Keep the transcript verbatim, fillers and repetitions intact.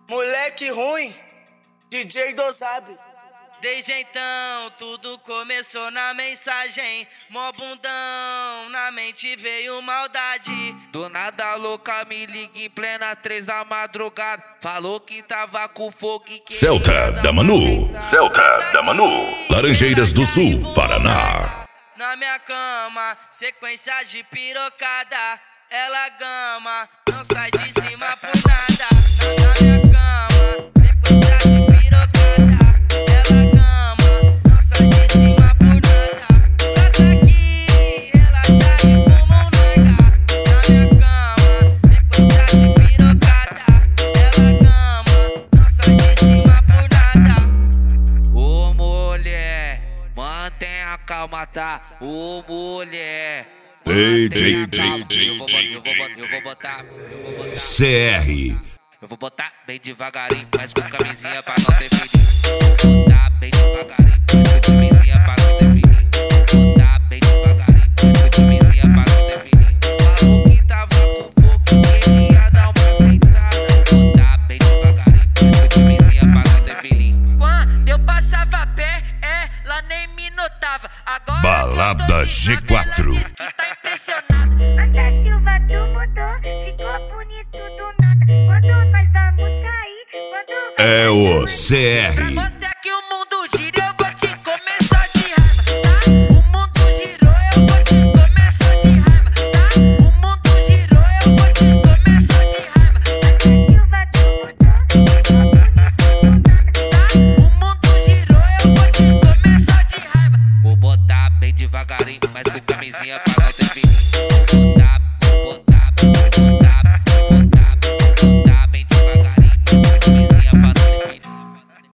Moleque ruim, D J Dozab. Desde então, tudo começou na mensagem. Mó bundão, na mente veio maldade. Do nada louca me liga em plena três da madrugada. Falou que tava com fogo e que Celta da Manu, Celta da Manu, Laranjeiras do Sul, Paraná. Na minha cama, sequência de pirocada. Ela gama, não sai de cima por nada. Na minha cama, sequência de pirocada. Ela gama, não sai de cima por nada. Bota aqui, relaxa e pulmão larga. Na minha cama, sequência de pirocada. Ela gama, não sai de cima por nada. Ô mulher, mantenha a calma, tá? Ô mulher, D J eu vou botar, eu vou botar, eu vou botar, eu vou botar. C R. Eu vou botar bem devagarinho, mas com camisinha pra não ter feeling. Vou botar bem devagarinho, mas com camisinha pra não ter feeling. Vou botar bem devagarinho, mas com camisinha pra não ter feeling. Falou que tava com fogo, queria dar uma sentada. Vou botar bem devagarinho, mas com camisinha pra não ter feeling. Quando eu passava a pé, ela nem me notava. Agora Balada G quatro. que tá impressionada. Anda Silva, tu mudou, ficou bonito do nada. Quando nós vamos sair, quando É o C R.